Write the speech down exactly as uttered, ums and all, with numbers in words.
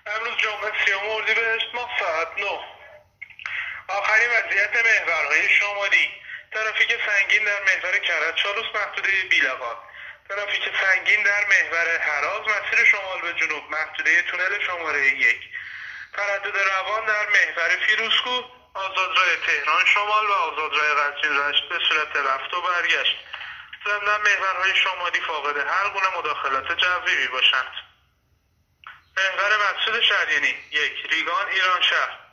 امروز جمعه سیوم اردیبهشت ماه ساعت نه. آخرین وضعیت محورهای شمالی: ترافیک سنگین در محور کرج چالوس محدوده بیلقان، ترافیک سنگین در محور هراز مسیر شمال به جنوب محدوده تونل شماره یک، تردد روان در محور فیروزکوه آزادراه تهران شمال و آزادراه قزوین رشت به صورت رفت و برگشت. ضمن محورهای شمالی فاقد هر گونه مداخلات جوی می باشند. محور مسعود شریانی یک ریگان ایران شهر